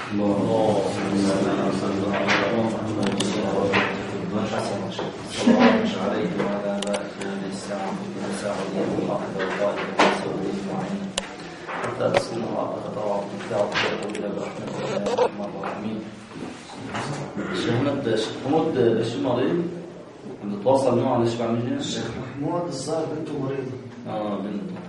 الشيخ محمود شو مريض؟ بنتواصل معه ليش بعمل هنا؟ الشيخ محمود الظاهر بنته مريضة. بنته.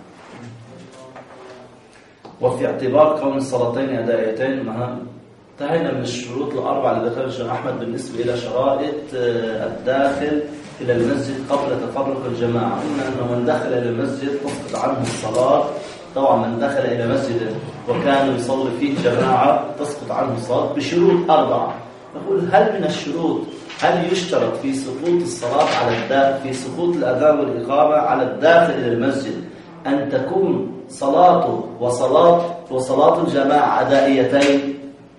وفي اعتبار كون الصلاتين أدائيتين مهم. انتهينا من الشروط الأربعة اللي ذكرها الشيخ أحمد بالنسبة إلى شرائط الداخل إلى المسجد قبل تفرق الجماعة. قلنا أنه من دخل إلى المسجد تسقط عنه الصلاة. طبعا من دخل إلى مسجد وكان يصلي فيه جماعة تسقط عنه الصلاة بشروط أربعة. نقول هل من الشروط هل يشترط في سقوط الصلاة على الداخل في سقوط الأذان والإقامة على الداخل إلى المسجد أن تكون صلاته وصلاة الجماعة أدائيتين،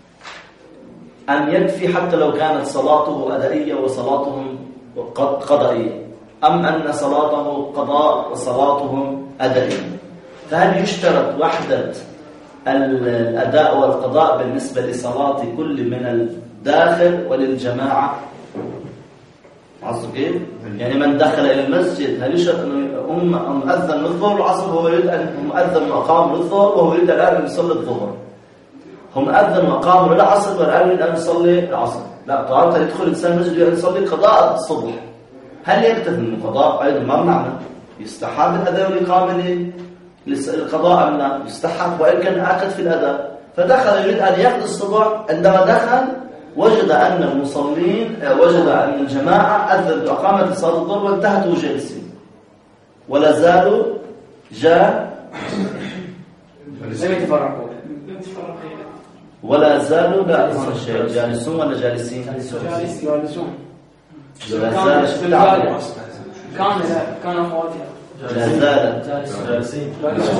أم يكفي حتى لو كانت صلاته أدائية وصلاتهم قضائية، أم أن صلاته قضاء وصلاتهم أدائية؟ فهل يشترط وحدة الأداء والقضاء بالنسبة لصلاة كل من الداخل وللجماعة؟ عصر كيف؟ يعني من دخل إلى المسجد هل يشرط أنه مؤذن للظهر والعصر وهو يريد أن مؤذن وأقام للظهر وهو يريد الآن أن يصلي الظهر؟ هم أذن وأقاموا للعصر والآن يريد أن يصلي العصر. لا، طالما يدخل الإنسان المسجد يريد أن يصلي قضاء الصبح، هل يكتفي من القضاء؟ أيضا ما معنى يستحب الأداء والإقامة للقضاء أم لا؟ يستحب وإن كان آكد في الأداء. فدخل يريد أن يقضي الصبح، عندما دخل وجد أن المصلين وجد أن الجماعة أذن بإقامة صلاة الظهر وانتهت جالسين ولا زالوا لم يتفرقوا ولا زالوا لا أصل شيء جالسون ولا جالسين؟ جالسون. كان أخواتها لا زالت جالسين.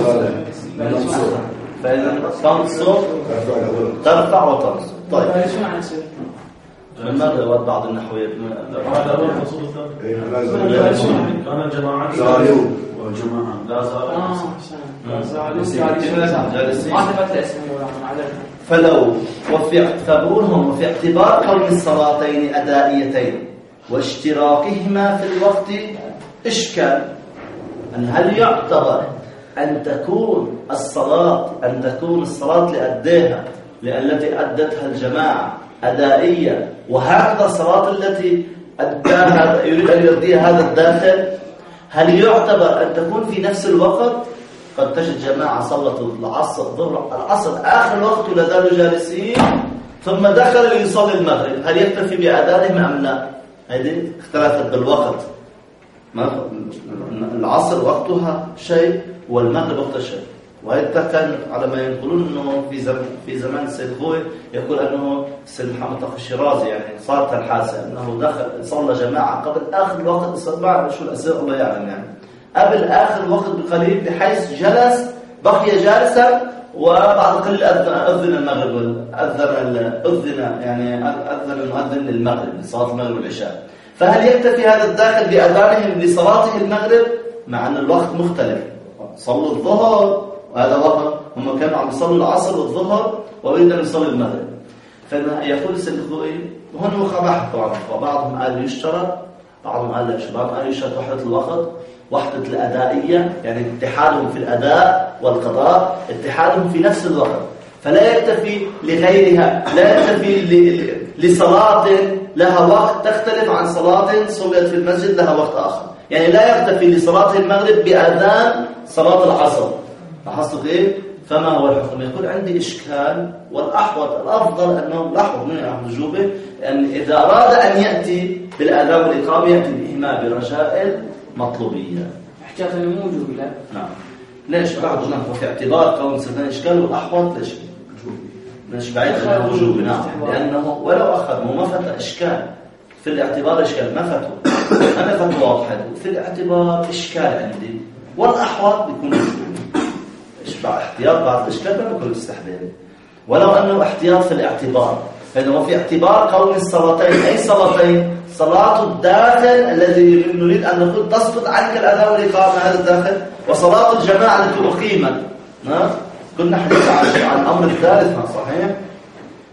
فإذا تنصب ترفع وتنصب. طيب لماذا يود بعض النحويات هذا هو المقصود الثاني. كان الجماعة زالوا والجماعة لا جالسين. فلو وفي اعتبار كون الصلاتين أدائيتين واشتراكهما في الوقت إشكال أن هل يعتبر أن تكون الصلاة لأديها التي أدتها الجماعة أدائية، وهكذا الصلاة التي أداها يريد أن يؤديها هذا الداخل، هل يعتبر أن تكون في نفس الوقت؟ قد تجد جماعة صلت العصر آخر الوقت ولا زالوا جالسين ثم دخل ليصلي المغرب، هل يكتفي بأذانهم أم لا؟ هذه اختلفت بالوقت. العصر وقتها شيء والمغرب وقتها شيء. وهذا كان على ما ينقلون انه في زمان السيد خوي يقول انه السيد محمد تقي الشيرازي يعني صارت الحادثه انه دخل صلى جماعه قبل اخر الوقت، صار شو الاسئله الله يعلم يعني قبل اخر الوقت بقليل بحيث جلس بقي جالسا وبعد قليل اذن المغرب اذن المؤذن للمغرب لصلاه المغرب والعشاء. فهل يكتفي هذا الداخل باذانهم لصلاته المغرب مع ان الوقت مختلف؟ صلوا الظهر وهذا وقت هم كانوا عم يصلوا العصر والظهر ويريد ان يصلي المغرب. فيقول السيد الخوئي وهنا خبح طبعا، وبعضهم قال يشترط، بعضهم قال لا يشترط، بعضهم قال يشترط وحده الوقت، وحده الادائيه يعني اتحادهم في الاداء والقضاء، اتحادهم في نفس الوقت، فلا يكتفي لغيرها، لا يكتفي لصلاه لها وقت تختلف عن صلاه صليت في المسجد لها وقت اخر. يعني لا يكتفي لصلاه المغرب باذان صلاه العصر. لاحظتوا كيف؟ فما هو الحكم؟ يقول عندي إشكال، والأحوط الأفضل أنه الأحوط من الوجوبة أن إذا أراد أن يأتي بالأذان والإقامة يأتي بهما برجاء مطلوبية. احتياطا للوجوب لا؟ نعم. ليش بعد هناك وفي اعتبار كون سنة إشكال والأحوط ليش؟ مش بعيد عن الوجوب. نعم. لأنه ولو أخذ ما فات إشكال في الاعتبار إشكال ما فاته. أنا فتوى واحد في الاعتبار إشكال عندي، والأحوط بيكون وجوب. احتياط بعض الاشكال ما بيكون استحباب، ولو انه احتياط في الاعتبار. فانه في اعتبار كون الصلاتين، اي صلاتين؟ صلاه الداخل الذي نريد ان نقول تسقط عنك الاذان والاقامه هذا الداخل، وصلاه الجماعه التي اقيمت. كنا حديث عن الامر الثالث صحيح؟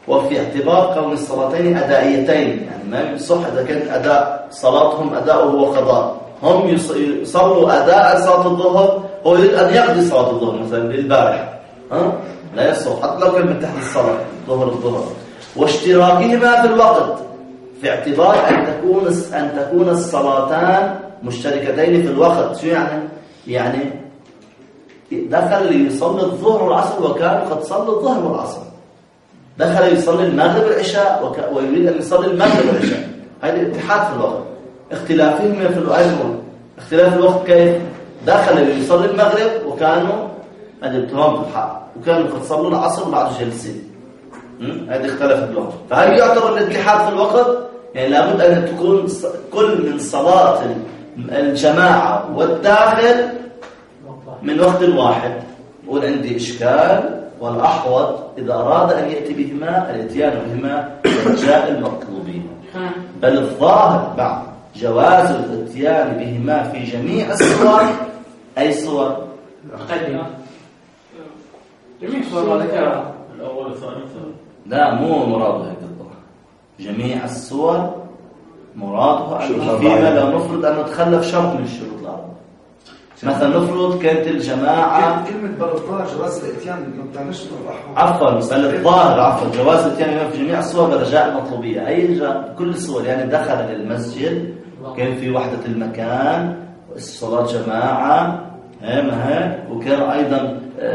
وفي اعتبار كون الصلاتين أدائيتين، يعني ما يصح إذا كانت أداء صلاتهم أداء هو قضاء، هم يصلوا أداء صلاة الظهر، هو يريد أن يقضي صلاة الظهر مثلا للبارح، لا يصح حتى لو كان من تحت الصلاة الظهر، واشتراكهما في الوقت في اعتبار أن تكون الصلاتان مشتركتين في الوقت. شو يعني؟ يعني دخل يصلي الظهر والعصر وكان قد صلى الظهر والعصر، دخل يصلي المغرب والعشاء ويريد أن يصلي المغرب والعشاء، هذا اتحاد في الوقت. اختلافهم في الوقت، اختلاف الوقت كيف؟ دخل يصلي المغرب وكانوا الاتهام بالحق، وكانوا قد صلوا العصر وبعد جلسين، هذا اختلف الوقت. فهل يعتبر الاتحاد في الوقت؟ يعني لابد أن تكون كل من صلاة الجماعة والداخل من وقت واحد. يقول عندي إشكال، والأحوط إذا أراد أن يأتي بهما الاتيان بهما رجاء المطلوبين، بل الظاهر بعد جواز الاتيان بهما في جميع الصور. أي صور؟ مقدمة جميع صور ذكرها الأول والثاني والثالث. لا، مو مراده هيك الظاهر، جميع الصور مراده أن فيما لو نفرض أن نتخلف شرط من الشروط الأربعة. مثلا نفرض كانت الجماعة كلمة بل الظاهر جواز الاتيان ما بتعنيش الأحوال. عفوا بل الظاهر جواز الاتيان في جميع الصور برجاء المطلوبية، أي كل الصور. يعني دخل للمسجد كان في وحدة المكان الصلاة جماعة وكان أيضا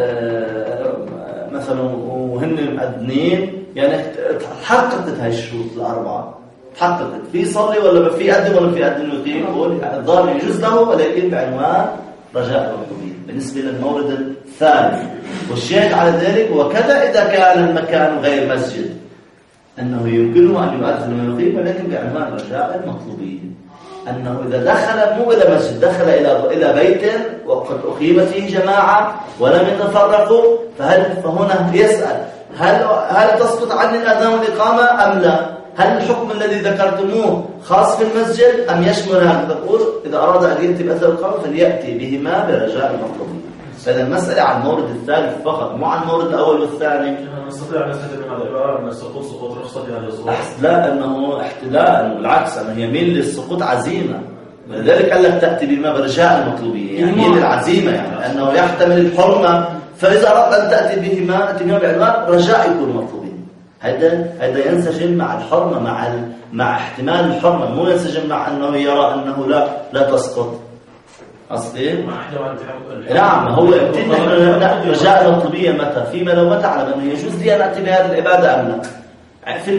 مثلا وهن مأذنين، يعني تحققت هاي الشروط الأربعة، تحققت في صلي ولا ما في أذن ولا في أذن يقيم، يقول الظاهر يجوز له ولكن بعنوان رجاء المطلوبين بالنسبة للمورد الثاني. والشاهد على ذلك وكذا إذا كان المكان غير مسجد أنه يمكنه أن يؤذن ويقيم ولكن بعنوان رجاء المطلوبين، أنه إذا دخل مو إلى مسجد، دخل إلى بيت وقد أقيمت فيه جماعة ولم يتفرقوا، فهنا يسأل هل تسقط عني الأذان والإقامة أم لا؟ هل الحكم الذي ذكرتموه خاص بالمسجد أم يشمل هذا؟ تقول إذا أراد أن يأتي بأثر الإقامة فليأتي بهما برجاء المطلوبين. فإذا المسألة عن المورد الثالث فقط، مو عن المورد الأول والثاني. نستطيع أن نستخدم هذا العبارة أن سقوط رخصة في هذه الصورة؟ لا، أنه احتلال، بالعكس أنه يميل للسقوط عزيمة، ولذلك قال لك تأتي بما برجاء المطلوبين، يعني يميل للعزيمة، يعني أنه يحتمل الحرمة، فإذا أردت أن تأتي بهما بعنوان رجاء يكون مطلوبين. هذا ينسجم مع الحرمة، مع احتمال الحرمة، مو ينسجم مع أنه يرى أنه لا تسقط. أصلي نعم، هو رجاء المطلوبية متى؟ فيما لو متى على أنه يجوز لي أن أتي بهذه العبادة أم لا. في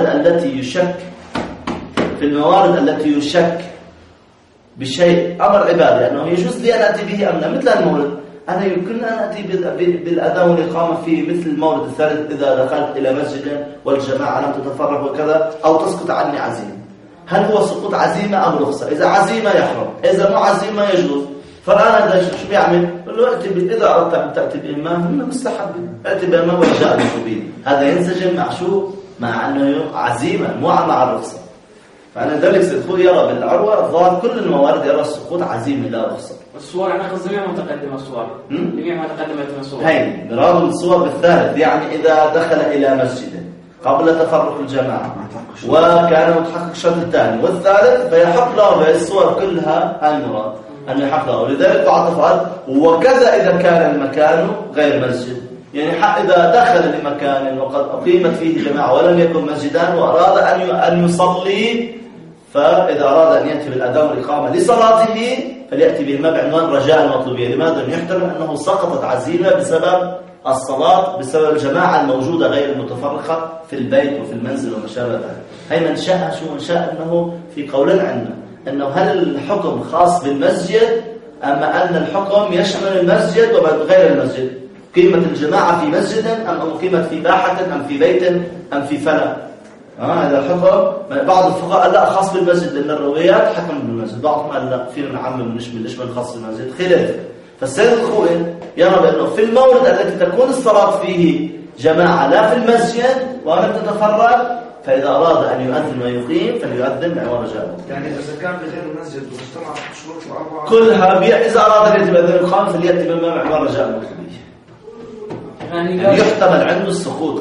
الموارد التي يشك بشيء أمر عبادة أنه يجوز لي أن أتي به أم لا، مثل المورد أنا يمكن أن أتي بالأذان والإقامة في مثل المورد الثالث إذا دخلت إلى مسجد والجماعة لم تتفرق وكذا، أو تسقط عني عزيمة. هل هو سقوط عزيمة أم رخصة؟ إذا عزيمة يحرم، إذا مو عزيمة يجوز. فالآن هذا شو بيعمل؟ يقول له إذا أردت أن تأتي بإمام فإنه مستحب، أتي بإمام ورجاء المطلوبين. هذا ينسجم مع شو؟ مع أنه عزيمة مو مع الرخصة. فأنا ذلك سيدخل يرى بالعروة الظاهر كل الموارد يرى السقوط عزيمة لا رخصة. الصور أنا قصدي جميع متقدمة الصور، جميع ما تقدمت من الصور. هاي مراد الصور بالثالث، يعني إذا دخل إلى مسجد قبل تفرق الجماعة وكان متحقق الشرط الثاني والثالث فيحق له الصور كلها المراد أن يحق له. ولذلك تعطفت وكذا إذا كان المكان غير مسجد، يعني إذا دخل لمكان وقد أقيمت فيه جماعة ولم يكن مسجدان وأراد أن يصلي، فإذا أراد أن يأتي بالأذان والإقامة لصلاته فليأتي بهما بعنوان رجاء المطلوبية. لماذا؟ يحتمل أنه سقطت عزيمة بسبب الصلاة، بسبب الجماعة الموجودة غير المتفرقة في البيت وفي المنزل وما شابه ذلك. هي من شاء أنه في قولين عندنا أنه هل الحكم خاص بالمسجد أما أن الحكم يشمل المسجد وغير المسجد، قيمة الجماعة في مسجد أم قيمة في باحة أم في بيت أم في فلا. هذا الحكم بعض الفقهاء قال لا خاص بالمسجد لأن الروايات حكم بالمسجد، بعضهم قال لا فينا نعمم نشمل خاص بالمسجد. خلاف. فالسيد الخوئي يرى بأنه في المورد التي تكون الصلاة فيه جماعة لا في المسجد ولم تتفرق، فإذا أراد أن يؤذن ويقيم فليؤذن بعنوان رجاء. يعني إذا كان بغير المسجد واجتمعت الشروط الأربعة كلها إذا أراد أن يأتي بأذن الخامس فليأتي بعنوان رجاء المطلوبية. يعني يحتمل عنده السقوط كمان.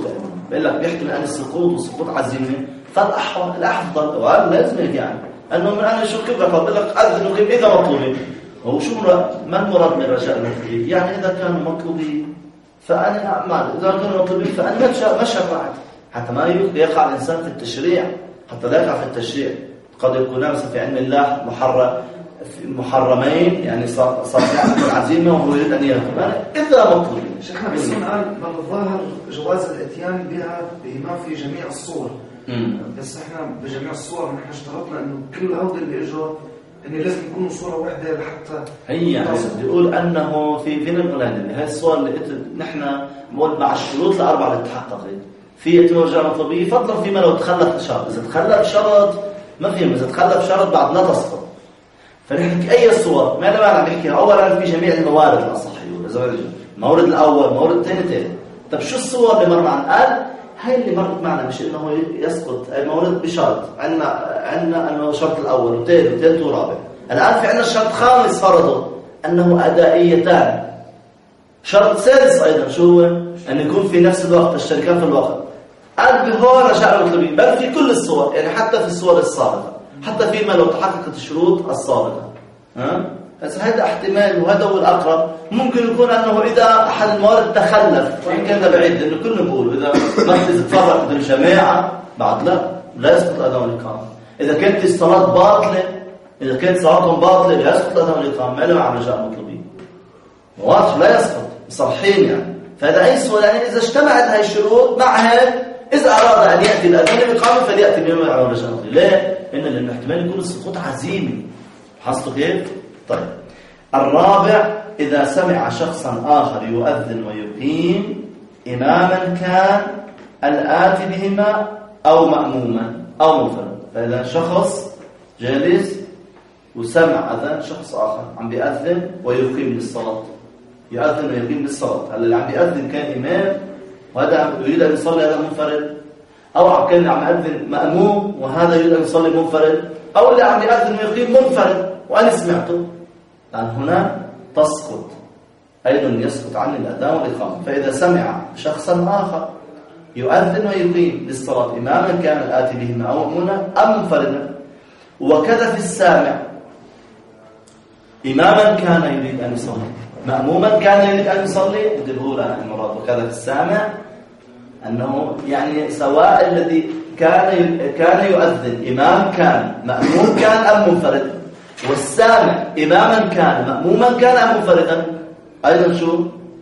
بقول لك بيحكي عن السقوط وسقوط عزيمة، فالأفضل وهذا لازم يعني أنه من أنا شو كيف بقول لك أذن وقيم إذا مطلوبين. هو شو ما المراد من رجاء المطلوبين؟ يعني إذا كانوا مطلوبين فأنا أعمل، إذا كانوا مطلوبين فأنا ما شرعت، حتى ما يقع الإنسان في التشريع، حتى لا يقع في التشريع. قد يكون مثلا في علم الله محرمين، يعني صار يعمل عزيمة وهو يريد أن يأكل إذا مطلوبين. شيخنا بس الآن بل الظاهر جواز الاتيان بما في جميع الصور. بس احنا بجميع الصور نحن اشترطنا انه كل هؤلاء اللي اجوا انه لازم يكونوا صوره واحده لحتى هي يعني بيقول انه في الغلان هاي الصور اللي نحن بقول مع الشروط الاربعه اللي تحققت في اتمام مطلوبيه، فضلا فيما لو تخلف شرط. اذا تخلف شرط ما في، اذا تخلف شرط بعد لا تسقط. فنحكي اي صور ما انا عم بحكيها اولا في جميع الموارد الاصحيه، المورد الاول المورد الثاني ثالث. طب شو الصور اللي مر معنا؟ قال هاي اللي مرت معنا مش انه يسقط المورد بشرط. عندنا انه الشرط الاول وثالث ورابع. الان في عندنا الشرط خامس فرضه انه ادائيتان. شرط سادس ايضا شو هو؟ ان يكون في نفس الوقت الشركان في الوقت. قال بهون رجاء المطلوبين، بل في كل الصور، يعني حتى في الصور السابقه، حتى فيما لو تحققت الشروط السابقه. بس هذا احتمال وهذا هو الأقرب. ممكن يكون أنه إذا أحد الموارد تخلف، وإن كان بعيد لأنه كلنا نقول إذا ما تتفرق من الجماعة بعد لا يسقط الأذان والإقامة. إذا كانت الصلاة باطلة، إذا كانت صلاتهم باطلة لا يسقط الأذان والإقامة، ما له عن رجاء المطلوبين. واضح لا يسقط، صحيحين يعني. فهذا أي سؤال يعني إذا اجتمعت هاي الشروط معها، إذا أراد أن يأتي الأذان والإقامة فليأتي بما عن رجاء المطلوبين. ليه؟ لأن الاحتمال يكون السقوط عزيمي. حصلوا كيف؟ طيب الرابع إذا سمع شخصا آخر يؤذن ويقيم إماما كان الآتي بهما أو مأموما أو منفردا. فإذا شخص جالس وسمع أذان شخص آخر عم بيأذن ويقيم للصلاة، يؤذن ويقيم للصلاة. اللي عم بيأذن كان إمام وهذا يريد أن يصلي هذا منفرد، أو كان عم يأذن مأموم وهذا يريد أن يصلي منفرد، أو اللي عم يأذن ويقيم منفرد وأنا سمعته، لأن هنا تسقط أيضا يسقط عن الأذان والإقامة. فإذا سمع شخصا آخر يؤذن ويقيم للصلاة إماما كان الآتي بهما أو مأموما أم منفردا، وكذا في السامع إماما كان يريد أن يصلي مأموما كان يريد أن يصلي، انتبهوا لها المراد. وكذا في السامع أنه يعني سواء الذي كان يؤذن إمام كان مأموم كان أم منفرد، والسامع إماما كان مأموما كان أم منفردا، أيضا شو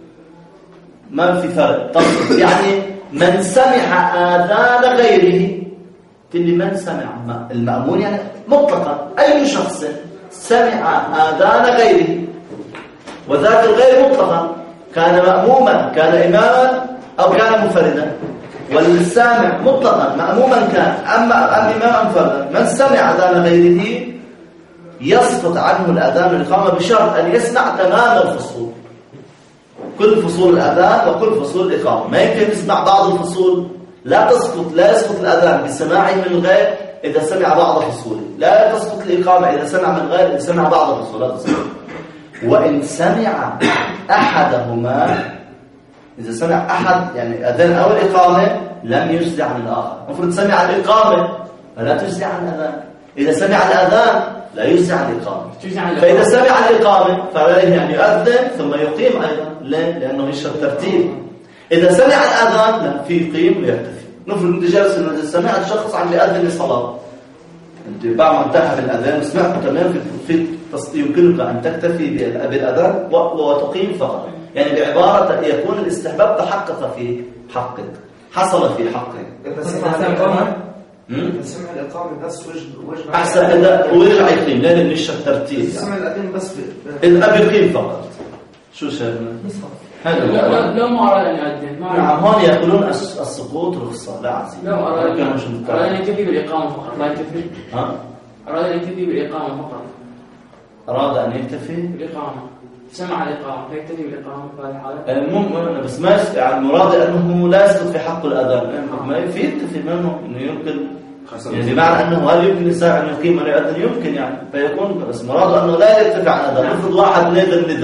ما في فرق. طب يعني من سمع آذان غيره، اللي من سمع المأمون يعني مطلقا أي شخص سمع آذان غيره، وذاك الغير مطلقا كان مأموما كان إماما أو كان منفردا، والسامع مطلقا مأموما كان أما إماما منفردا. من سمع آذان غيره يسقط عنه الأذان والإقامة بشرط أن يسمع تمام الفصول، كل فصول الأذان وكل فصول الإقامة. ما يمكن يسمع بعض الفصول، لا يسقط الأذان بسماعه من الغير إذا سمع بعض فصوله، لا تسقط الإقامة إذا سمع من الغير إذا سمع بعض الفصول، لا تسقط. وإن سمع أحدهما، إذا سمع أحد يعني أذان أو الإقامة لم يجزي عن الآخر. المفروض سمع الإقامة فلا تجزي عن الأذان، إذا سمع الأذان لا يجزي عن الإقامة. فإذا سمع الإقامة فعليه أن يؤذن ثم يقيم أيضا، لأنه يشرب ترتيب. إذا سمع الأذان لا في يقيم ويكتفي. نفرض أنت جالس إذا سمعت شخص عم يؤذن للصلاة، أنت بعد ما انتهى الأذان وسمعت تمام في يمكنك أن تكتفي بالأذان وتقيم فقط. يعني بعبارة يكون الاستحباب تحقق في حقك، حصل في حقك. إذا سمع الإقامة سمع الإقامة بس وجب أحسن إذا ويرجع يقيم، لأن مش الترتيب. سمع الأذان بس إذا بيقيم فقط. شو شايفنا؟ لو ما أراد أن يؤذن. نعم هون يقولون السقوط رخصة لا عزيز. لو أراد أن يكتفي بالإقامة فقط لا يكتفي. أراد أن يكتفي بالإقامة فقط. أراد أن يكتفي بالإقامة، سمع الإقامة فيكتفي بالإقامة في هذه الحالة. بس ما يعني المراد أنه لا يسقط في حق الأذان، ما يفيد يكتفي منه إنه يمكن يعني بمعنى أنه هل يمكن الإنسان أن يقيم ولا يؤذن؟ يمكن يعني، فيكون بس مراده أنه لا يرتفع عن الأذان. نفرض واحد نذر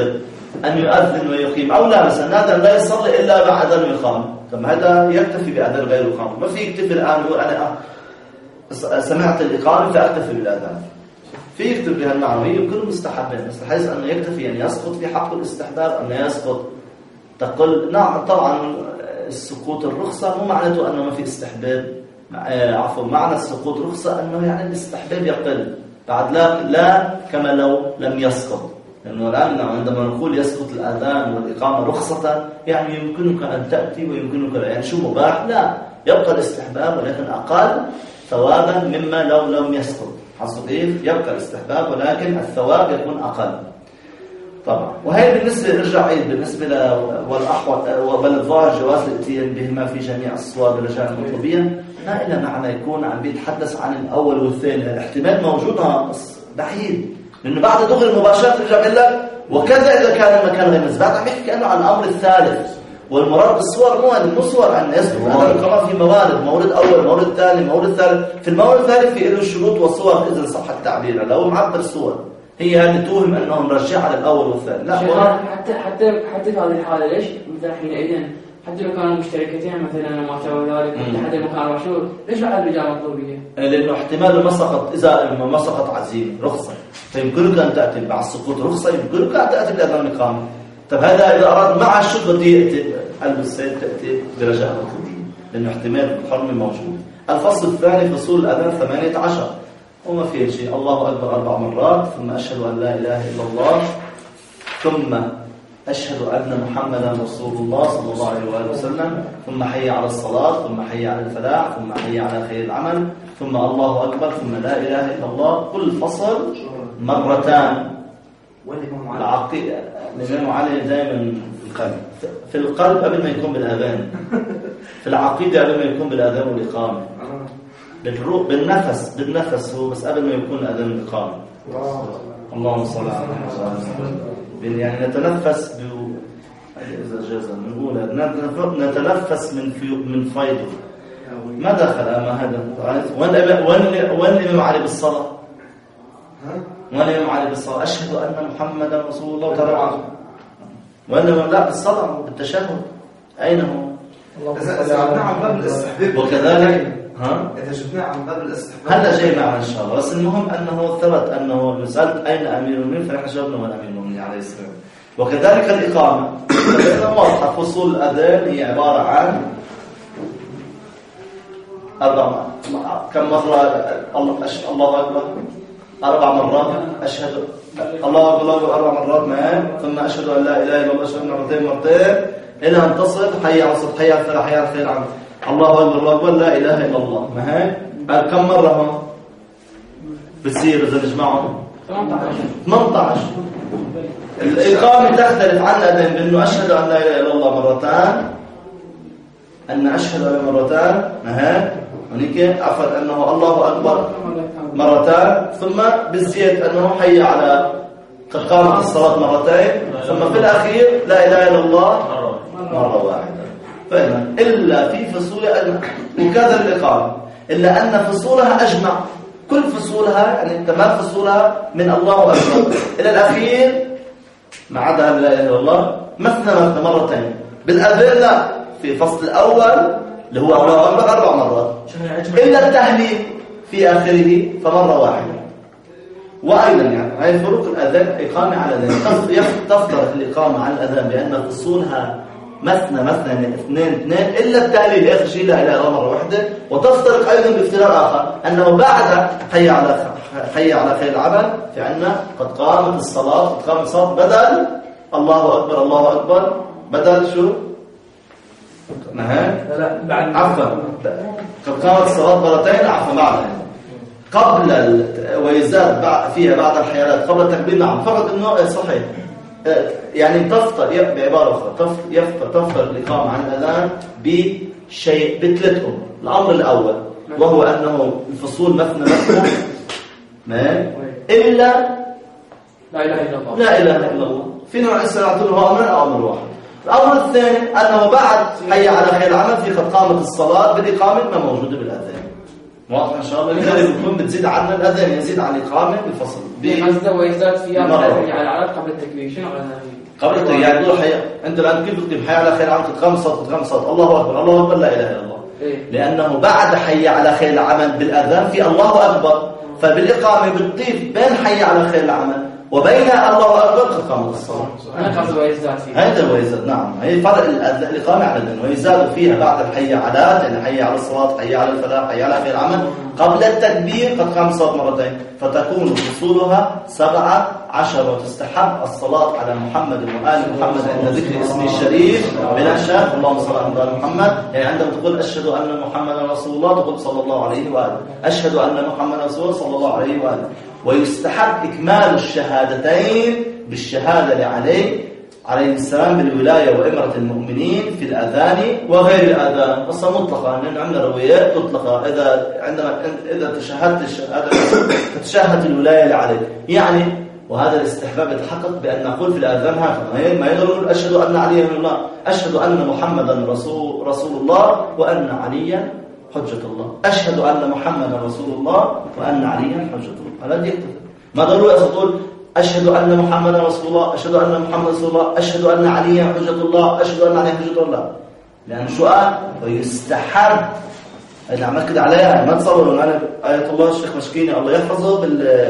أن يؤذن ويقيم، أو لا مثلا هذا لا يصلي إلا بعد أن يقام. طب هذا يكتفي بأذان غير الإقامة، ما في يكتفي الآن يقول أنا سمعت الإقامة فأكتفي بالأذان. في يكتب بها المعنوية يمكن مستحبين، بس حيث أنه يكتفي أن يسقط في حق الاستحباب أنه يسقط. تقول نعم طبعا السقوط الرخصة مو معناته أنه ما في استحباب، عفوا معنى السقوط رخصة أنه يعني الاستحباب يقل بعد، لا كما لو لم يسقط. لأنه الآن عندما نقول يسقط الأذان والإقامة رخصة يعني يمكنك أن تأتي ويمكنك يعني شو مباح، لا يبقى الاستحباب ولكن أقل ثوابا مما لو لم يسقط. حصل كيف؟ يبقى الاستحباب ولكن الثواب يكون أقل طبعا. وهي بالنسبة نرجع بالنسبة والأحوط والظاهر جواز الاتيان بهما في جميع الصور بالرجاء المطلوبية، ما إلى معنى يكون عم بيتحدث عن الأول والثاني، الاحتمال موجود بعيد، لأنه بعد دغري المباشرة ترجع بيقول لك وكذا إذا كان المكان غير مسبق. عم يحكي كأنه عن الأمر الثالث، والمراد بالصور مو صور عن يسبق، هذا كمان في مورد أول، مورد ثاني، مورد ثالث. في المورد الثالث في له الشروط والصور إذا صح التعبير، لو معبر صور هي هذه توهم أنه مرجع على الأول والثاني. لا حتى في هذه الحالة ليش مثلا حينئذ حتى لو كانوا مشتركتين مثلا ما شابه ذلك لحد المكان 4 شهور ليش بعد الرجال مطلوبية؟ لأنه احتمال ما سقط، إذا ما سقط عزيمة رخصة فيمكنك أن تأتي مع السقوط رخصة، يمكنك أن تأتي بأذان الإقامة. طب هذا إذا أراد مع الشد بدي يأتي قلب السيد تأتي برجاء مطلوبية، لأنه احتمال الحرم موجود. الفصل الثاني فصول الأذان 18 وما فيه شيء. الله أكبر 4 مرات، ثم أشهد أن لا إله إلا الله، ثم أشهد أن محمدا رسول الله صلى الله عليه وآله وسلم، ثم حي على الصلاة، ثم حي على الفلاح، ثم حي على خير العمل، ثم الله أكبر، ثم لا إله إلا الله. كل فصل مرتان. الإمام علي دائما في القلب قبل ما يكون بالأذان، في العقيدة قبل ما يكون بالأذان والإقامة، بالنفس هو بس قبل ما يكون الأذان والإقامة. اللهم صل على محمد. يعني نتنفس إذا جاز نقول نتنفس من فيضه. ما دخل أما هذا وين الإمام علي بالصلاة؟ وين الإمام علي بالصلاة؟ أشهد أن محمدا رسول الله تعالى. وين لا بالصلاة بالتشهد أين هو؟ إذا جبناه عن باب الاستحباب وكذلك إذا جبناه عن باب الاستحباب هذا جاي معنا إن شاء الله. بس المهم أنه ثبت أنه مسألة أين أمير المؤمنين فنحن جاوبنا هو الأمير المؤمنين عليه السلام. وكذلك الإقامة واضحة. فصول الأذان هي عبارة عن 4 كم مرة الله أكبر 4 مرات، أشهد الله أكبر 4 مرات معاه، ثم أشهد أن لا إله إلا الله، أشهد مرتين إلى أن تصل حي على الصلاة، حي على الفلاح، حي على الخير العمل، الله أكبر الله أكبر لا إله إلا الله. ما هي كم مرة هم بتصير إذا نجمعهم 18. الإقامة تختلف عن الأذان بأنه أشهد أن لا إله إلا الله مرتان، أن أشهد أن مرتان، ما هي هنيك عفوا أنه الله أكبر مرتان، ثم بالزيادة أنه حي على قامت الصلاة مرتين، ثم في الأخير لا إله إلا الله مرة واحدة. فهمنا إلا في فصول وكذا الإقامة، إلا أن فصولها أجمع، كل فصولها يعني تمام فصولها من الله أكبر إلى الأخير ما عدا لا إله إلا الله مثنى مرتين. بالأذان لا، في فصل الأول اللي هو الله أكبر 4 مرات، إلا التهليل في آخره فمرة واحدة. وأيضا يعني هاي فروق الأذان إقامة على الأذان. تفترق الإقامة على الأذان بأن فصولها مثنى 2 إلا التهليل آخر شيء لا إله إلا الله مرة واحدة. وتفترق أيضا بافتراق آخر أنه بعد حي على خير العمل في عنا قد قامت الصلاة، قد قامت الصلاة بدل الله أكبر الله أكبر، بدل شو؟ عفوا قد قامت الصلاة مرتين، عفوا بعد قبل ويزاد فيها بعد الحيالات قبل التكبير. نعم فقط انه صحيح يعني تفطر بعبارة أخرى تفطر الإقامة عن الأذان بشيء ب3 أمور. الأمر الأول وهو أنه الفصول مثنى ما إلا لا إله إلا الله، لا إله إلا الله. في نوع السلام هو أمر أو أمر واحد. الأمر الثاني أنه بعد حي على خير العمل في قد قامت الصلاة بالإقامة ما موجودة بالأذان. واضح إن شاء الله. لذلك بتكون بتزيد عن الأذان، يزيد عن الإقامة بالفصل بمزدة ويزداد فيها على العدد قبل التكبير. شنو قبل يعني تقول حي أنت الآن كيف تكتب حي على خير العمل تتغمص الله أكبر الله أكبر لا إله إلا الله لأنه بعد حي على خير العمل بالأذان في الله أكبر فبالإقامة بتضيف بين حي على خير العمل وبين الله أكبر قد قامت الصلاة. أنا قصد ويزداد فيها. هذا ويزداد نعم هي فرق الإقامة على الأذان ويزداد فيها بعد الحي على يعني حي على الصلاة حي على الفلاح حي على خير العمل قبل التكبير قد قامت الصلاة مرتين فتكون فصولها 17 وتستحب الصلاة على محمد وآل محمد عند ذكر اسمه الشريف بلا شك اللهم صل على محمد يعني عندما تقول أشهد أن محمدا رسول الله تقول صلى الله عليه وآله أشهد أن محمدا رسول الله صلى الله عليه وآله ويستحب إكمال الشهادتين بالشهادة لعلي عليه السلام بالولاية وإمرة المؤمنين في الأذان وغير الأذان قصة مطلقة لأن عندنا روايات مطلقة إذا تشهدت الشهادة تشهد الولاية لعلي يعني وهذا الاستحباب يتحقق بأن نقول في الأذان هكذا ما يقول أشهد أن عليا من الله أشهد أن محمدا رسول الله وأن عليا حجة الله أشهد أن محمدا رسول الله وأن عليا حجة الله هذا يكتب ما ضروري أقول أشهد أن محمدا رسول الله أشهد أن محمدا رسول الله أشهد أن عليا حجة الله أشهد أن عليا حجة الله لأن سؤال ويستحب أنا عملت كده عليها ما تصوروا أنا آية الله الشيخ مشكيني الله يحفظه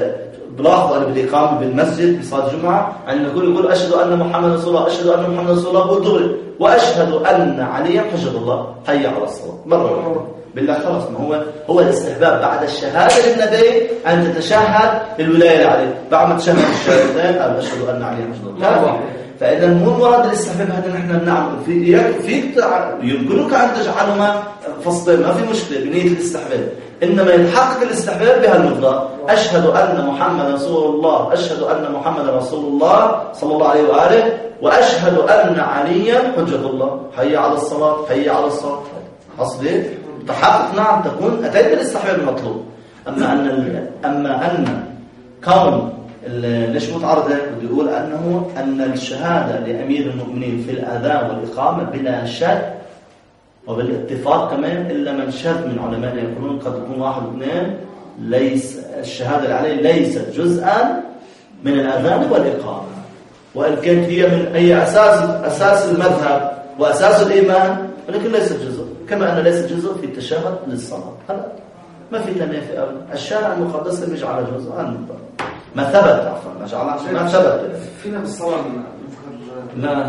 بلاحظ أنا بالإقامة بالمسجد بصلاة الجمعة عندما يقول أشهد أن محمدا رسول الله أشهد أن محمدا رسول الله بقول دغري وأشهد أن عليا حجة الله حي على الصلاة مرة بالله خلاص ما هو الاستحباب بعد الشهادة للنبي أن تتشهد الولاية عليه بعد ما تشهد الشهادتين أشهد أن عليه حجة الله فإذا مو مراد الاستحباب هذا نحن نعمل فيك يمكنك أن تجعلهما فصلين ما في مشكلة بنية الاستحباب إنما يتحقق الاستحباب بهالمقدار أشهد أن محمد رسول الله أشهد أن محمد رسول الله صلى الله عليه وآله وأشهد أن عليا حجة الله حي على الصلاة حي على الصلاة أصلي تحقق نعم تكون أتيت بالاستحباب المطلوب أما أن كون ليش متعرض لك بيقول أن الشهادة لأمير المؤمنين في الأذان والإقامة بلا شك وبالاتفاق كمان إلا من شذ من علماء يقولون قد يكون واحد واثنين ليس الشهادة عليه ليست جزءا من الأذان والإقامة وإن كانت هي من أي أساس المذهب وأساس الإيمان ولكن ليست جزء كما أن ليست جزء في التشهد للصلاة هذا ما في تنافي أبدا الشارع المقدس لم يجعل جزءا ما ثبت عفوا ما ثبت فينا بالصلاة لا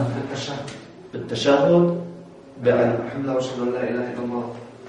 بالتشهد الحمد واشهد ان لا اله الا الله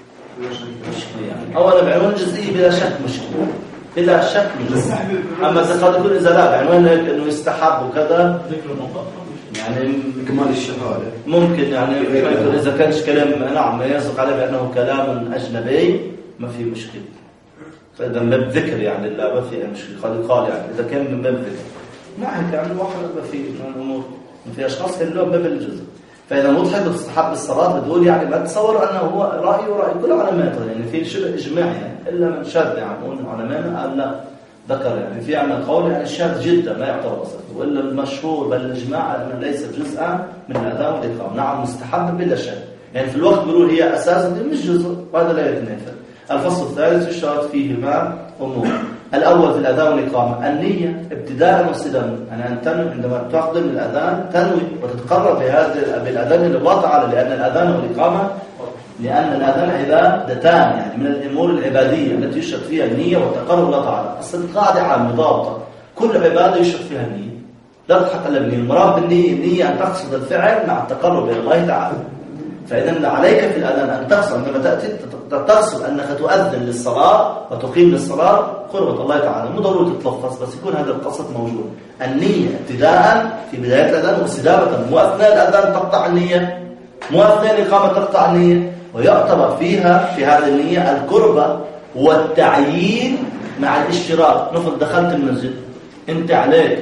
مشكلة يعني اولا بعنوان جزئي بلا شك مشكلة بلا شك مشكلة اما قد يكون اذا لا بعنوان انه يستحب وكذا يعني كمال الشهادة ممكن يعني اذا كانش كلام نعم يصدق عليه بانه كلام اجنبي ما في مشكلة فاذا من باب ذكر يعني لا ما في مشكلة قال يعني اذا كان من باب ذكر معك يعني واحد ما في الامور في اشخاص اللي باب الجزء فإذا مضحك بتستحب الصلاة بتقول يعني ما تصور أنه هو رأي ورأي كل علماء يعني في شبه إجماع يعني إلا من شاذ يعني علماء قال لا ذكر يعني في عنا قول يعني شاذ جدا لا يعتبر وسط وإلا المشهور بل الإجماع أنه ليس جزءا من الأذان والإقامة نعم مستحب بلا شك يعني في الوقت بيقول هي أساسا مش جزء وهذا لا يتنافى الفصل الثالث يشترط فيه ما أمور الأول في الأذان والإقامة النية ابتداء واستدامة أنا أنتنوي عندما تقدم الأذان تنوي وتتقرب بالأذان الواقع لأن الأذان والإقامة لأن الأذان عبادتان يعني من الأمور العبادية التي يشرط فيها النية والتقرب الله تعالى أصلا قاعدة عامة ضابطة كل عبادة يشرط فيها النية لا تحق إلا بالنية المراد بالنية النية أن تقصد الفعل مع التقرب إلى الله تعالى فإذا عليك في الأذان أن تقصد عندما تأتي تقصد أنك تؤذن للصلاة وتقيم للصلاة قربة الله تعالى مو ضروري تتلفظ بس يكون هذا القصد موجود النية ابتداء في بداية الأذان واستدامة مو أثناء الأذان تقطع النية مو أثناء الإقامة تقطع النية ويعتبر فيها في هذه النية القربة والتعيين مع الاشتراك نفرض دخلت المسجد أنت عليك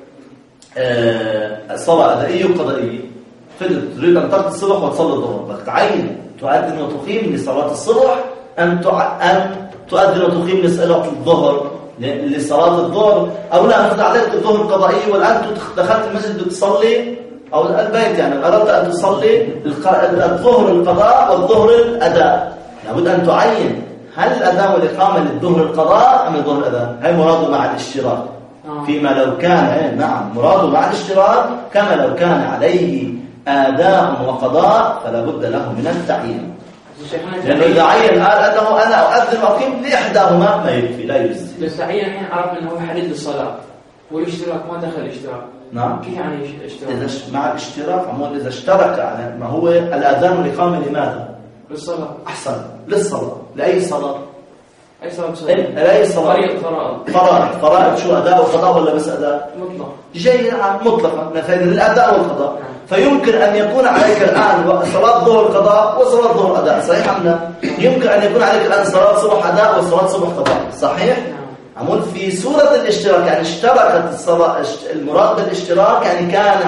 صلاة أدائية وقضائية تريد أن تقضي الصبح وتصلي الظهر بدك تعين تؤذن وتقيم لصلاة الصبح أن تؤذن وتقيم لصلاة الظهر لصلاة الظهر أو لا أخذ عليك الظهر القضائية والآن دخلت المسجد تصلي أو البيت يعني أردت أن تصلي الظهر القضاء والظهر الأداء لابد أن تعين هل الأذان والإقامة للظهر القضاء أم للظهر الأداء هاي مراد مع الاشتراك فيما لو كان نعم مراد مع الاشتراك كما لو كان عليه آداء وقضاء فلا بد له من التعيين. لأنه إذا عين قال أنه أنا أؤذن وأقيم لإحداهما ما يكفي لا يجزي. بس تعيين الحين عرفنا أنه هو حدد للصلاة والاشتراك ما دخل الاشتراك. نعم. كيف يعني اشتراك؟ إذا مع الاشتراك عمود إذا اشترك يعني ما هو الأذان والإقامة لماذا؟ للصلاة. أحسن للصلاة. لأي صلاة؟ أي صلاة؟ لأي صلاة؟ فرائض شو أداء وقضاء ولا بس أداء؟ مطلق. جيد مطلقا مثلا الأداء والقضاء. فيمكن أن يكون عليك الآن صلاة ظهر قضاء وصلاة ظهر أداء صحيح أم لا؟ يمكن أن يكون عليك الآن صلاة صبح أداء وصلاة صبح قضاء صحيح؟ عمود في صورة الاشتراك يعني اشتركت الصلاة. المراد بالاشتراك يعني كان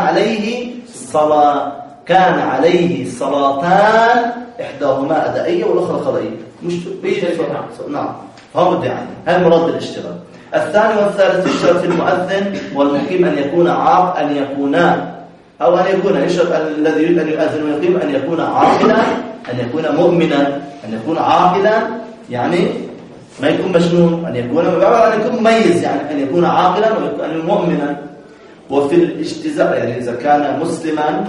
عليه صلاتان إحداهما أدائية والأخرى قضائية مش نعم فهو بدي يعني هذا المراد بالاشتراك. الثاني والثالث يشترط في المؤذن والمقيم أن يكون عاق أن يكون يشرط الذي يريد أن يؤذن ويقيم أن يكون عاقلا أن يكون مؤمنا أن يكون عاقلا يعني ما يكون مجنون أن يكون مميز يعني أن يكون عاقلا وأن يكون مؤمنا. وفي الاجتزاء يعني إذا كان مسلما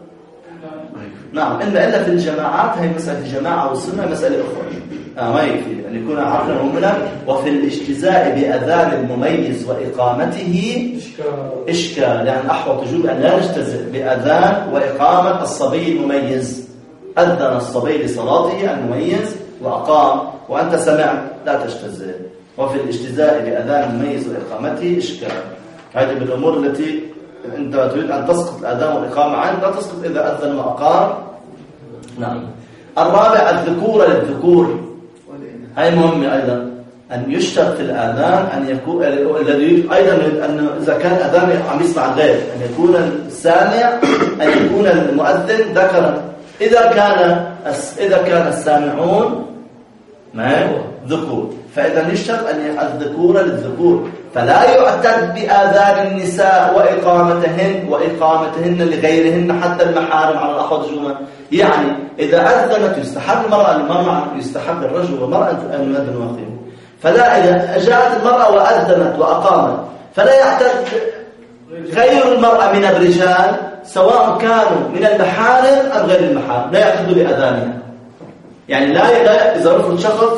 نعم إلا في الجماعات هي مسألة الجماعة والسنة مسألة أخرى ما يكفي أن يكون عاقلا ومؤمنا. وفي الاجتزاء بأذان المميز وإقامته إشكال يعني أحوط وجوب أن لا نجتزئ بأذان وإقامة الصبي المميز. أذن الصبي لصلاته المميز وأقام وأنت سمعت لا تجتزئ. وفي الاجتزاء بأذان المميز وإقامته إشكال. هذه من الأمور التي أنت تريد أن تسقط الأذان والإقامة عنه لا تسقط إذا أذن وأقام. نعم. الرابع الذكورة للذكور هاي مهمة أيضا أن يشترط في الآذان أن يكون الذي أيضا أن إذا كان أذان عم يسمع الغير أن يكون السامع أن يكون المؤذن ذكرا إذا كان السامعون ما ذكور فإذا يشترط أن الذكورة للذكور فلا يعتد بآذان النساء وإقامتهن لغيرهن حتى المحارم على الأحوط جمعا. يعني إذا أذنت يستحب المرأة يستحب الرجل والمرأة أن يؤذن ويقيم. فلا إذا جاءت المرأة وأذنت وأقامت فلا يعتد غير المرأة من الرجال سواء كانوا من المحارم أم غير المحارم لا يعتد بأذانها. يعني لا إذا رفض شخص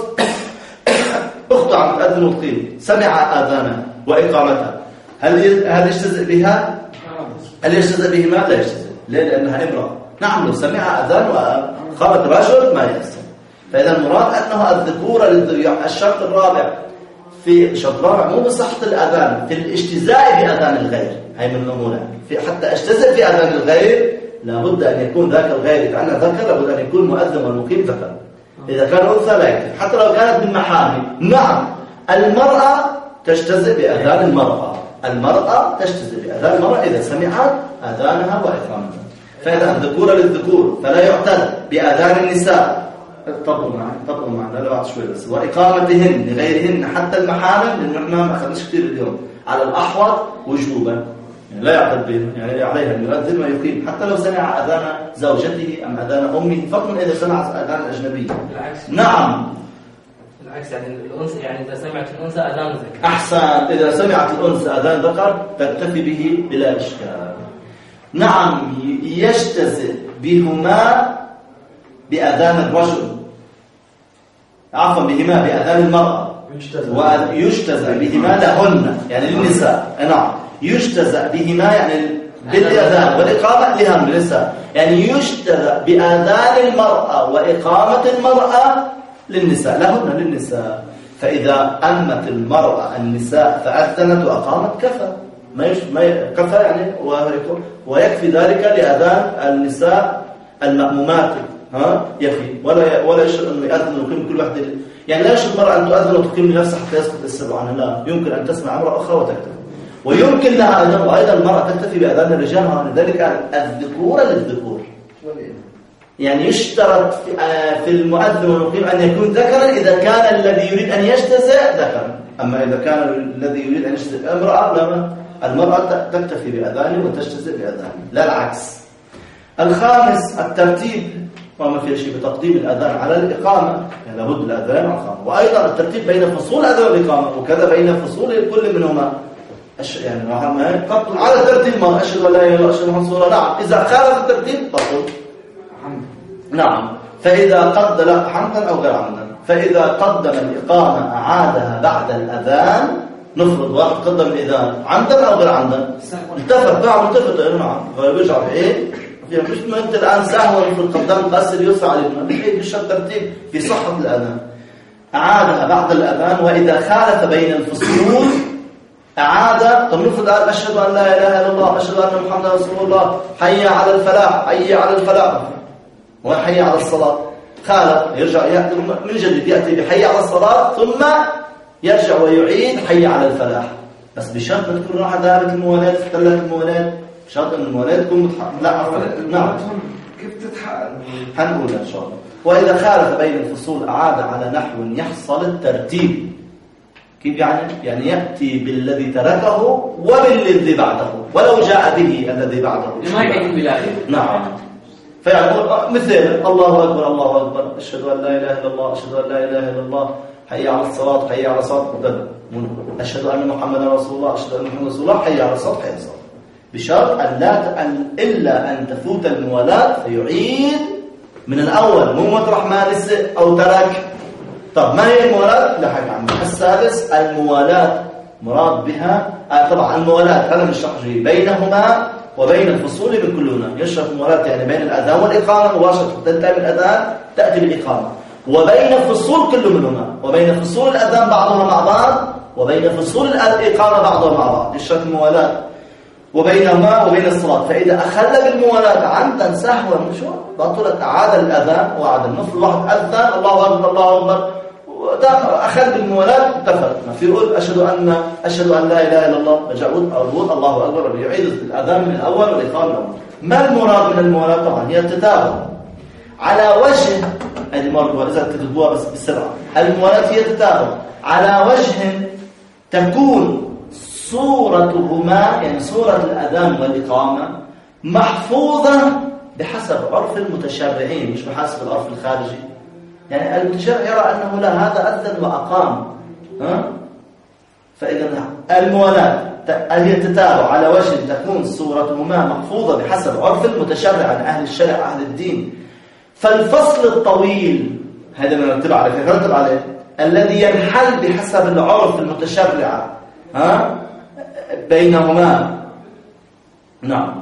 أخته عم تأذن وتقيم سمع آذانها وإقامتها هل يجتزئ بها؟ هل يجتزئ بهما؟ لا يجتزئ. ليه؟ لأنها امرأة. نعم لو سمع آذان وقامت رجل ما يجتزئ. فإذا المراد أنه الذكورة الشرط الرابع في الشرط الرابع مو بصحة الآذان في الاجتزاء بأذان الغير. هي من الأمور حتى اجتزئ في أذان الغير لابد أن يكون ذاك الغير إذا أنا ذكر لابد أن يكون مؤذن والمقيم ذكر. إذا كان أنثى لا يكفي حتى لو كانت من محارم. نعم المرأة تجتزئ بأذان المرأة تجتزئ بأذان المرأة إذا سمعت أذانها وإقامتها. فإذا الذكورة للذكور فلا يعتد بأذان النساء طبقوا معنا لا بعد شوي بس وإقامتهن لغيرهن حتى المحارم لأنه إحنا ما أخذناش كثير اليوم على الأحوط وجوبا يعني لا يعتد بهم يعني عليها أن يؤذن ويقيم حتى لو سمع أذان زوجته أم أذان أمه فضلا إذا سمع أذان أجنبية. نعم بالعكس يعني الأنثى يعني إذا سمعت الأنثى أذان ذكر أحسن. إذا سمعت الأنثى أذان ذكر تكتفي به بلا إشكال. نعم يجتزئ بهما بأذان الرجل عفوا بهما بأذان المرأة ويجتزئ بهما لهن يعني للنساء. نعم يجتزأ بهما يعني بالأذان والإقامة لهم للنساء يعني يجتزأ بأذان المرأة وإقامة المرأة للنساء لهن للنساء. فإذا أمت المرأة النساء فأذنت وأقامت كفى كفى يعني ويكفي ذلك لأذان النساء المأمومات يكفي ولا يشرط أنه يأذن ويقيم كل واحدة يعني لا يشرط المرأة أن تؤذن وتقيم لنفسها حتى يسقط السبع عنها لا يمكن أن تسمع امرأة أخرى وتكتفي ويمكن لها أيضا المرأة تكتفي بأذان الرجال. لذلك الذكورة للذكور يعني يشترط في المؤذن والمقيم أن يكون ذكرا إذا كان الذي يريد أن يجتزئ ذكرا. أما إذا كان الذي يريد أن يجتزئ امرأة المرأة تكتفي بأذانه وتجتزئ بأذانه لا العكس. الخامس الترتيب وما في شيء بتقديم الأذان على الإقامة يعني لابد الأذان والإقامة وأيضا الترتيب بين فصول الأذان والإقامة وكذا بين فصول كل منهما يعني على ترتيب ما أشهد أن لا إله إلا الله أشهد أن محمد رسول الله. نعم إذا خالف الترتيب تقول نعم. فإذا قدم حمدا أو غير عمدا، فإذا قدم الإقامة أعادها بعد الأذان. نفرض واحد قدم الأذان عمدا أو غير عمدا، التفت نعم التفت نعم بيرجع في إيه؟ مش ما أنت الآن سهوا في القدام قصر يسرع علينا مش الترتيب في صحة الأذان. أعادها بعد الأذان. وإذا خالف بين الفصول أعاد. طب نفرض قال أشهد أن لا إله إلا الله أشهد أن محمدا رسول الله حي على الفلاح حي على الفلاح وحي على الصلاة، خالف يرجع يأتي من جديد يأتي بحي على الصلاة ثم يرجع ويعيد حي على الفلاح، بس بشرط ما تكون راحة ذهبت الموالات اختلت الموالات، بشرط أن الموالات تكون متحققة. نعم كيف تتحقق؟ هنقول إن شاء الله. وإذا خالف بين الفصول أعاد على نحو يحصل الترتيب. كيف يعني؟ يعني يأتي بالذي تركه وبالذي بعده ولو جاء به الذي بعده ما يعيد بلاده. نعم. فيقول مثل الله أكبر الله أكبر أشهد أن لا إله إلا الله أشهد أن لا إله إلا الله حي على الصلاة حي على الصلاة أشهد أن محمدا رسول الله أشهد أن محمدا رسول الله حي على الصلاة حي على الصلاة، بشرط أن لا إلا أن تفوت الموالاة فيعيد من الأول مو مطرح ما نسي أو ترك. طب ما هي الموالاة؟ لا حاجة عنه. السادس الموالاة مراد بها طبعا الموالاة هذا نشرح بينهما وبين الفصول من كل هنا. يشرح الموالاة يعني بين الأذان والإقامة مباشرة تنتهي من الأذان تأتي بالإقامة، وبين الفصول كل منهما، وبين فصول الأذان بعضها مع بعض وبين فصول الإقامة بعضها مع بعض. يشرح الموالاة وبينهما وبين الصلاة. فإذا أخل بالموالاة عمدا سهوا شو بطلت أعاد الأذان وأعاد النفل. واحد أذان الله أكبر الله أكبر أخذ بالموالاة اتفق ما في يقول أشهد أن لا إله إلا الله بجعود أو الوضوء الله أكبر يعيد الأذان من الأول والإقامة الأول. ما المراد من الموالاة؟ طبعا هي التتابع على وجه هذه مرة إذا تكتبوها بس بسرعة. الموالاة هي التتابع على وجه تكون صورتهما يعني صورة الأذان والإقامة محفوظة بحسب عرف المتشرعين مش بحسب العرف الخارجي. يعني المتشرع يرى أنه لا هذا أذن وأقام فإذا الموالاة هي التتابع على وجه تكون صورتهما محفوظة بحسب عرف المتشرع عن أهل الشرع أهل الدين. فالفصل الطويل هذا ما نرتب عليه الذي ينحل بحسب العرف المتشرع بينهما نعم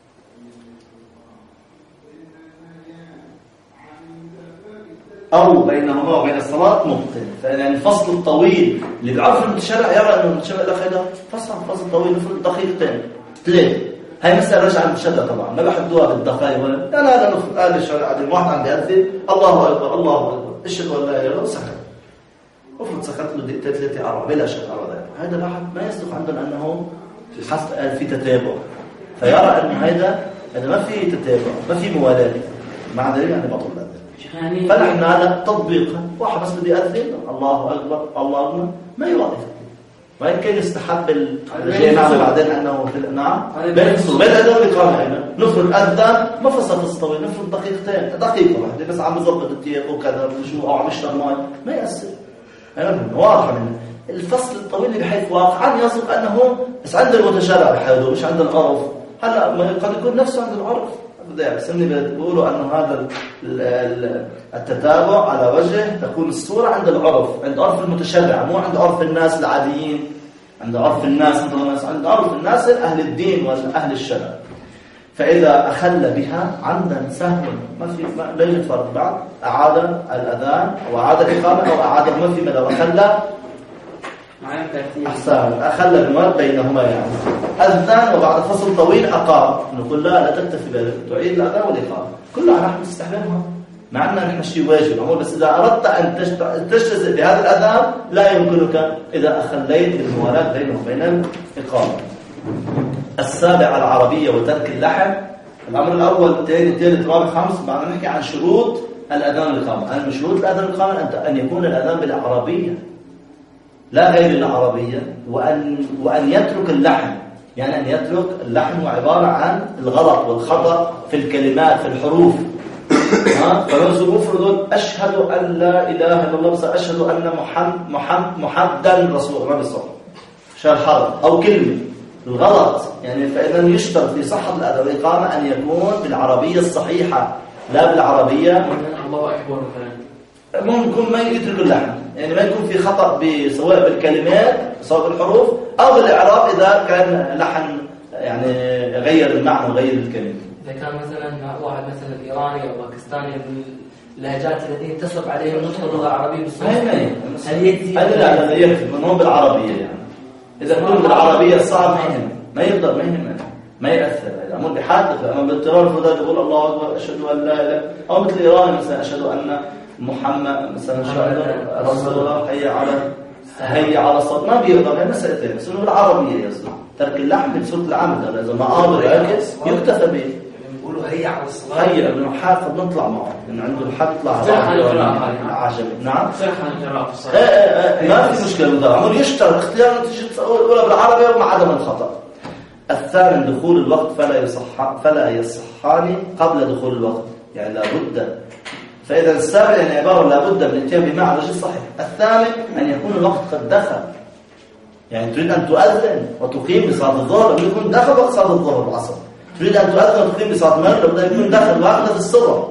أو بينهما وبين الصلاة مبطل. فإن الفصل الطويل اللي بعرف المتشرع يرى أنه المتشرع لا خير فصل طويل نفرض دقيقتين 3 هاي مسألة رجع المتشرع طبعا ما بحدوها بالدقائق ولا لا نفرض آل الشرع عدل واحد عندي أذن الله أكبر الله أكبر أشهد أن لا إله إلا الله سكت أفرض سكت له دقيقتين 3 4 بلا شك هذا الواحد ما يصدق عندنا أنه في تتابع فيرى أن هذا ما في تتابع ما في موالاه مع دليل يعني بطل الأذن. فنحن على تطبيقها واحد بس بدي أذن الله أكبر الله أكبر ما يوقف ما يمكن يستحب الشيء نعمل بعدين أنه في نعم بين الأذان والإقامة هنا نفرض أذان ما فصل طويل نفرض دقيقة واحدة بس عم يظبط التياب وكذا وشو أو عم يشرب ماء ما يأثر واضح من الفصل الطويل اللي بحيث واقعا يصدق أنه بس عند المتشرع بحاله مش عند العرف. هلا قد يكون نفسه عند العرف بسمني بيقولوا أنه هذا التتابع على وجه تكون الصورة عند العرف عند عرف المتشرع مو عند عرف الناس العاديين عند عرف الناس عند عرف الناس أهل الدين وأهل الشرع. فإذا أخل بها عمدا سهوا لا يتفرق بعد أعاد الأذان أو أعاد الإقامة أو أعاد ما في مدى وخلى أحسن أخل بما بينهما يعني أذان وبعد فصل طويل أقام نقول لا تكتفي بذلك تعيد الأذان والإقامة كلها نحن نستحملها مع أن نحن شيء واجب بس إذا أردت أن تجتزئ بهذا الأذان لا يمكنك إذا أخليت بالموالاة بينه وبين الإقامة. السابع العربية وترك اللحن. الأمر الأول الثاني الثالث الرابع الخامس بعد نحكي عن شروط الأذان والإقامة. من شروط الأذان والإقامة أن يكون الأذان بالعربية لا غير العربية وأن يترك اللحن يعني أن يترك اللحن وعبارة عن الغلط والخطأ في الكلمات في الحروف فلو مفرد أشهد أن لا إله إلا الله بس أشهد أن محمدا رسول الله بالصلاة مشان حرف أو كلمة الغلط يعني. فإذا يشترط في صحة الأذان والإقامة أن يكون بالعربية الصحيحة لا بالعربية الله أكبر مثلا. ممكن ما يترك اللحن يعني ما يكون في خطأ سواء بالكلمات سواء بالحروف أو بالإعراب إذا كان لحن يعني غير المعنى وغير الكلمة. إذا كان مثلا واحد مثلا إيراني أو باكستاني باللهجات التي تصب عليهم نطق اللغة العربية بالصوت هل يكفي؟ لا يكفي من هو بالعربية يعني. إذا كنت بالعربية صعب ما يقدر ما يأثر. الأمر بحادث أما باضطرار فضل يقول الله أكبر أشهد أن لا إله أو مثل إيراني مثلا أشهد أن محمد مثلا رسول الله هي على الصوت ما بيقدر. هي مسألتين بس إنه بالعربية يصدق ترك اللحن بصوت العمد هذا إذا ما قادر يكتفى به. بيقولوا هي على الصلاة هي إنه حافظ نطلع معه إنه عنده الحد يطلع عجمي. نعم ما في مشكلة ده عمر يشترط اختيار نتيجة ولا بالعربية ومع عدم الخطأ. الثامن دخول الوقت فلا يصحان قبل دخول الوقت يعني لابد. فإذا السابع يعني عبارة لابد من الاتيان بمعنى رجل صحيح. الثامن أن يكون الوقت قد دخل يعني تريد أن تؤذن وتقيم بصلاة الظهر لابد يكون دخل وقت صلاة الظهر والعصر. تريد أن تؤذن وتقيم بصلاة المغرب لابد يكون دخل وقت الصبح.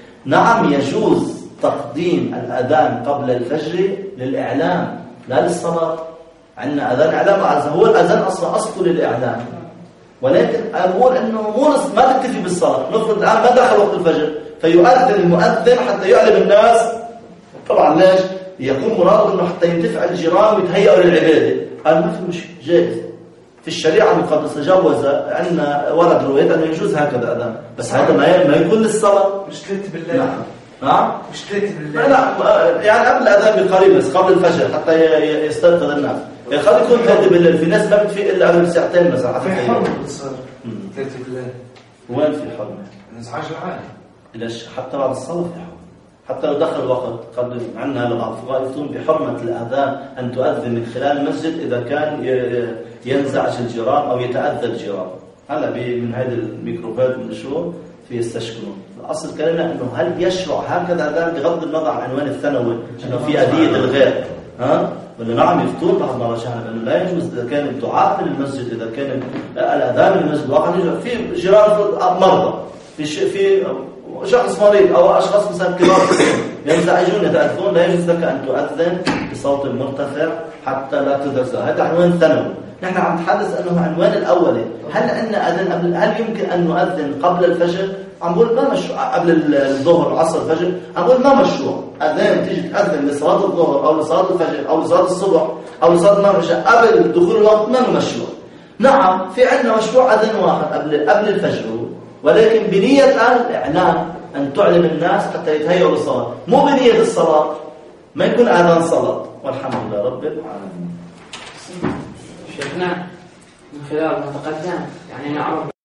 نعم يجوز تقديم الأذان قبل الفجر للإعلام لا للصلاة. عندنا أذان إعلام هو الأذان أصله للإعلام ولكن أقول أنه ما تكتفي بالصلاة. نفرض الآن ما دخل وقت الفجر فيؤذن المؤذن حتى يعلم الناس. طبعا ليش؟ يكون مراد أنه حتى ينتفع الجيران ويتهيئوا للعبادة. قال ما في مشكلة جائز في الشريعة المقدسة جوز عندنا ورد رواية أنه يجوز هكذا أذان بس هذا ما يكون للصلاة. مش تلت بالله. نعم مش تلت بالله. لا يعني قبل الأذان بقريب بس قبل الفجر حتى يستيقظ الناس. خلي يكون تلت بالله. في ناس ما بتفيق إلا قبل ساعتين مثلا. في حرمة بتصير تلت بالله. وين في حرمة؟ الإزعاج العالي. ليش حتى بعد الصلاة في حرمة حتى لو دخل وقت. قد عندنا الفقهاء يفتون بحرمة الأذان أن تؤذن من خلال المسجد إذا كان ينزعج الجيران أو يتأذى الجيران. هلا من هذه الميكروفات من شو في يستشكلون. الأصل كلامنا أنه هل يشرع هكذا أذان بغض النظر عن عنوان الثانوي أنه في أذية الغير ولا نعم يفتون بعض ما رجعنا بأنه لا يجوز إذا كان الدعاء من المسجد إذا كان الأذان من المسجد واحد في جيران مرضى في شخص مريض أو أشخاص مثلا كبار ينزعجون يتأذون لا يجوز لك أن تؤذن بصوت مرتفع حتى لا تدرس. هذا عنوان ثانوي. نحن عم نتحدث أنه عنوان الأولي. هل أن أذن هل يمكن أن نؤذن قبل الفجر؟ عم بقول ما مشروع قبل الظهر العصر الفجر. عم بقول ما مشروع أذان تيجي تأذن لصلاة الظهر أو لصلاة الفجر أو لصلاة الصبح أو لصلاة المغرب قبل دخول الوقت ما مشروع. نعم في عندنا مشروع أذان واحد قبل الفجر ولكن بنية الإعلام أن تعلم الناس حتى يتهيئوا للصلاة مو بنية الصلاة. ما يكون أذان صلاة. والحمد لله رب العالمين. شيخنا من خلال ما تقدم يعني نعرف